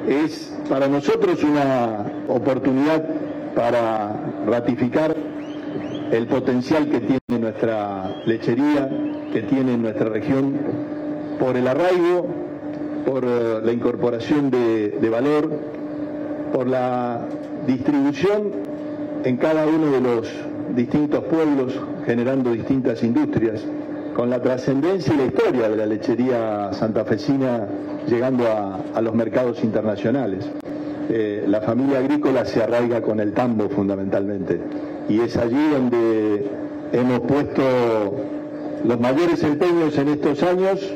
Es para nosotros una oportunidad para ratificar el potencial que tiene nuestra lechería, que tiene nuestra región, por el arraigo, por la incorporación de valor, por la distribución en cada uno de los distintos pueblos, generando distintas industrias, con la trascendencia y la historia de la lechería santafesina llegando a los mercados internacionales. La familia agrícola se arraiga con el tambo fundamentalmente, y es allí donde hemos puesto los mayores empeños en estos años,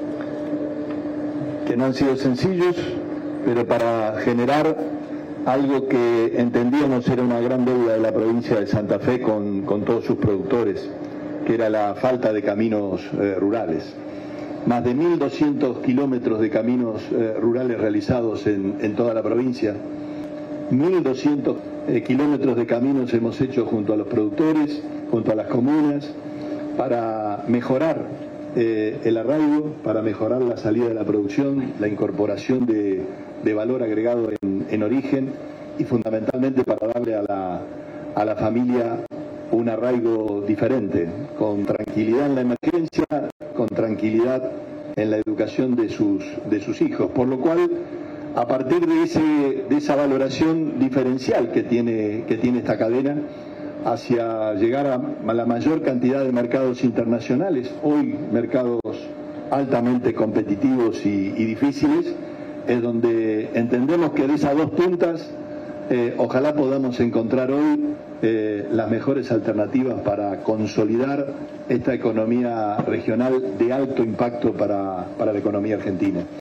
que no han sido sencillos, pero para generar algo que entendíamos era una gran deuda de la provincia de Santa Fe con todos sus productores, que era la falta de caminos rurales. Más de 1.200 kilómetros de caminos rurales realizados en toda la provincia. 1.200 kilómetros de caminos hemos hecho junto a los productores, junto a las comunas, para mejorar el arraigo, para mejorar la salida de la producción, la incorporación de valor agregado en origen, y fundamentalmente para darle a la familia un arraigo diferente, con tranquilidad en la emergencia, con tranquilidad en la educación de sus hijos, por lo cual, a partir de esa valoración diferencial que tiene esta cadena, hacia llegar a la mayor cantidad de mercados internacionales, hoy mercados altamente competitivos y difíciles, es donde entendemos que de esas dos puntas ojalá podamos encontrar hoy las mejores alternativas para consolidar esta economía regional de alto impacto para la economía argentina.